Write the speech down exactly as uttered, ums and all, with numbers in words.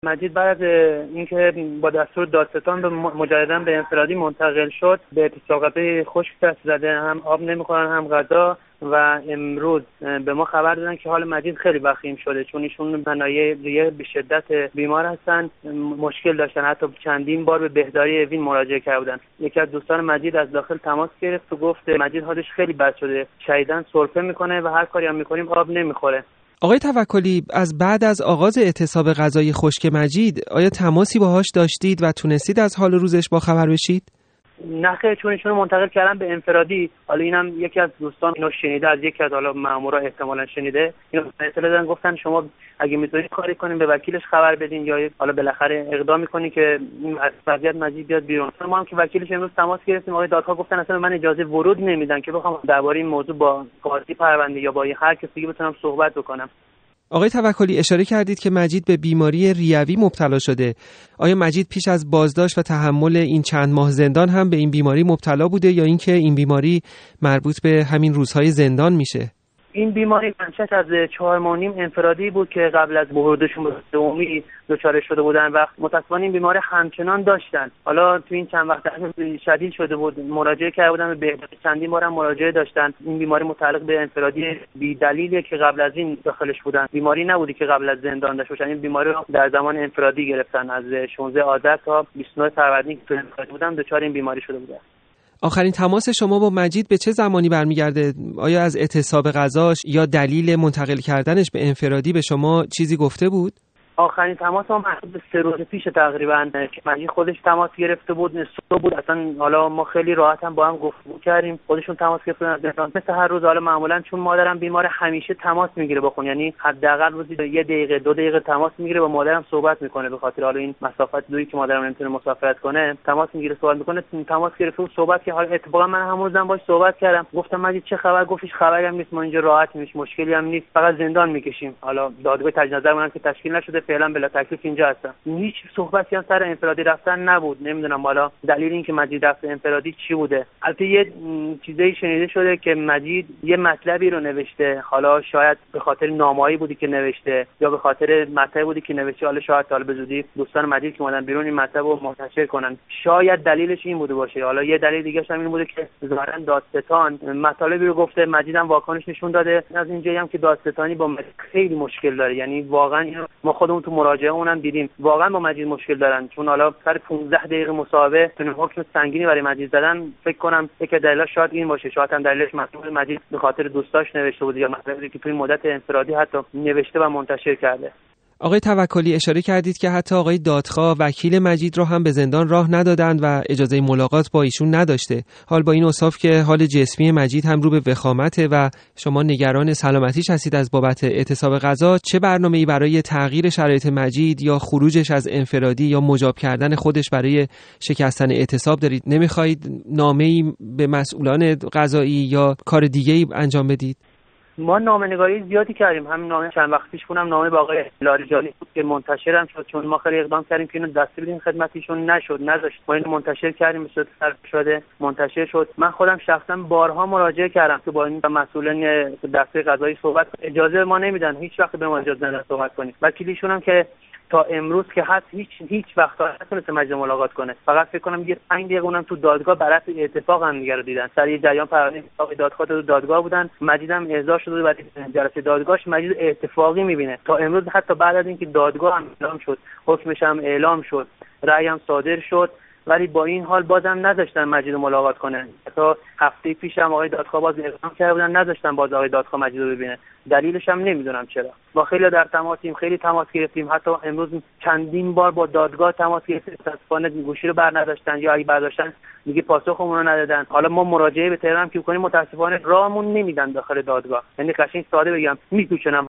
مجید بعد از اینکه با دستور دادستان به مجددا به انفرادی منتقل شد، به اعتصاب خشک دست زده، هم آب نمیخورن هم غذا، و امروز به ما خبر دادن که حال مجید خیلی وخیم شده، چون ایشون منایع ریه به شدت بیمار هستن، مشکل داشتن، حتی چندین بار به بهداری اوین مراجعه کردن. یکی از دوستان مجید از داخل تماس گرفت و گفت مجید حالش خیلی بد شده، شدیداً سرفه میکنه و هر کاری هم میکنیم آب نمیخوره. آقای توکلی، از بعد از آغاز اعتصاب غذایی خشک مجید آیا تماسی باهاش داشتید و تونستید از حال روزش با خبر بشید؟ نه خیر، چون ایشون منتقل کردن به انفرادی. حالا اینم یکی از دوستان اینو شنیده، از یکی از حالا مامورا احتمالاً شنیده، اینو اطلاع دادن، گفتن شما اگه میتونید کاری کنین به وکیلش خبر بدین یا حالا بالاخره اقدام میکنین که از وضعیت مجید بیاد بیرون. ما هم که وکیلش امروز تماس گرفتیم، آقای دادخواه گفتن اصلا من اجازه ورود نمیدن که بخوام درباره این موضوع با قاضی پرونده یا با هر کسی دیگه بتونم صحبت بکنم. آقای توکلی، اشاره کردید که مجید به بیماری ریوی مبتلا شده. آیا مجید پیش از بازداشت و تحمل این چند ماه زندان هم به این بیماری مبتلا بوده یا اینکه این بیماری مربوط به همین روزهای زندان میشه؟ این بیماری منشأش از چهار ماه نیم انفرادی بود که قبل از ورودشون به دومی دچار شده بودن و متأسفانه این بیماری همچنان داشتن. حالا تو این چند وقت شدید شده بود، مراجعه کرده بودن به بهداشت، چندین بارم مراجعه داشتن. این بیماری متعلق به انفرادی بی دلیلیه که قبل از این داخلش بودن، بیماری نبودی که قبل از زندان داشته باشن. این بیماری رو در زمان انفرادی گرفتن، از شانزده آذر تا بیست و نه فروردین که تو انفرادی بودن دچار این بیماری شده بودن. آخرین تماس شما با مجید به چه زمانی برمیگرده؟ آیا از اعتصاب غذاش یا دلیل منتقل کردنش به انفرادی به شما چیزی گفته بود؟ آخرین تماس ما محدود به سه روز پیش تقریبا که مجید خودش تماس گرفته بود، صبح بود اصلا. حالا ما خیلی راحت هم با هم گفتگو کردیم، خودشون تماس گرفتن مثل هر روز. حالا معمولا چون مادرم بیمار همیشه تماس میگیره با خون، یعنی حداقل روزی یه دقیقه دو دقیقه تماس میگیره با مادرم صحبت میکنه، به خاطر حالا این مسافت دوری که مادرم نمیتونه مسافرت کنه تماس میگیره صحبت میکنه. تماس گرفته و صحبت که حالا اتفاقا من همون روزم باهاش صحبت کردم، گفتم مجید چه خبر؟ گفتش خبری هم نیست، ما اینجا راحت میش، مشکلی هم نیست، فقط زندان میکشیم. حالا دادگاه تجدید نظر منم که تشکیل نشده، فعلا بلا تکلیف اینجا هستم. هیچ صحبتی هم سر انفرادی رفتن نبود. نمیدونم حالا دلیل این که مجید رفت انفرادی چی بوده. البته یه چیزایی شنیده شده که مجید یه مطلبی رو نوشته، حالا شاید به خاطر نامه‌ای بودی که نوشته یا به خاطر مطلبی بودی که نوشته، حالا شاید حالا به زودی دوستان مجید که اومدن بیرون این مطلب رو منتشر کنن، شاید دلیلش این بوده باشه. حالا یه دلیل دیگه هم این بوده که ظاهرا دادستان مطالبی رو گفته، مجید هم واکنش نشون داده. از اینجایی هم که دادستانی با مجید خیلی مشکل داره، یعنی واقعا ما خودمون تو مراجعه اونم دیدیم واقعا با مجید مشکل دارن، چون حالا سر پانزده دقیقه مصاحبه تون حکم سنگینی برای مجید زدن. فکر کنم یک دلیل شاید این باشه، شاید هم دلیلش مطلب مجید به خاطر دوستاش نوشته بود یا مطلبی که توی مدت انفرادی حتی نوشته و منتشر کرده. آقای توکلی، اشاره کردید که حتی آقای دادخواه وکیل مجید رو هم به زندان راه ندادند و اجازه ملاقات با ایشون نداشته. حال با این اوصاف که حال جسمی مجید هم رو به وخامته و شما نگران سلامتیش هستید از بابت اعتصاب غذا، چه برنامه‌ای برای تغییر شرایط مجید یا خروجش از انفرادی یا مجاب کردن خودش برای شکستن اعتصاب دارید؟ نمیخواهید نامه‌ای به مسئولان قضایی یا کار دیگه‌ای انجام بدید؟ ما نامه‌نگاری زیادی کردیم، همین نامه چند وقت پیش خونم نامه با آقای لاریجانی بود که منتشر هم شد، چون ما خیلی اقدام کردیم که اینو دست بدیم خدمتیشون، نشد، نذاشت. ما اینو منتشر کردیم، به صورت صرف شده منتشر شد. من خودم شخصا بارها مراجعه کردم که با این مسئولین دسته قضایی صحبت، اجازه ما نمیدن، هیچ وقت به ما اجازه ندادن صحبت کنیم. وکیلیشون هم که تا امروز که هست هیچ هیچ وقت نتونست مجید ملاقات کنه. فقط فکر کنم یه پنج دقیقه اونم تو دادگاه برات اتفاق هم دیگه رو دیدن. سر یه جریان پرونده اتفاقی دادخواه تو دادگاه بودن، مجیدم احضار شده برای جلسه دادگاهش، مجید اتفاقی میبینه. تا امروز حتی بعد از اینکه دادگاه هم اعلام شد، حکمش هم اعلام شد، رأی هم صادر شد، ولی با این حال بازم نذاشتن مجید ملاقات کنه. تا هفته پیش هم آقای دادخواه باز اعلام کرده بودن نذاشتن باز آقای دادخواه مجید رو ببینه. دلیلش هم نمیدونم چرا. با خیلی در تماسیم، خیلی تماس گرفتیم، حتی امروز چندین بار با دادگاه تماس گرفتیم، متأسفانه گوشی رو بر نداشتن یا اگه برداشتن دیگه پاسخمون رو ندادن. حالا ما مراجعه به تهران که کنیم متأسفانه راهمون نمیدن داخل دادگاه. یعنی قشنگ ساده بگم میپوشنم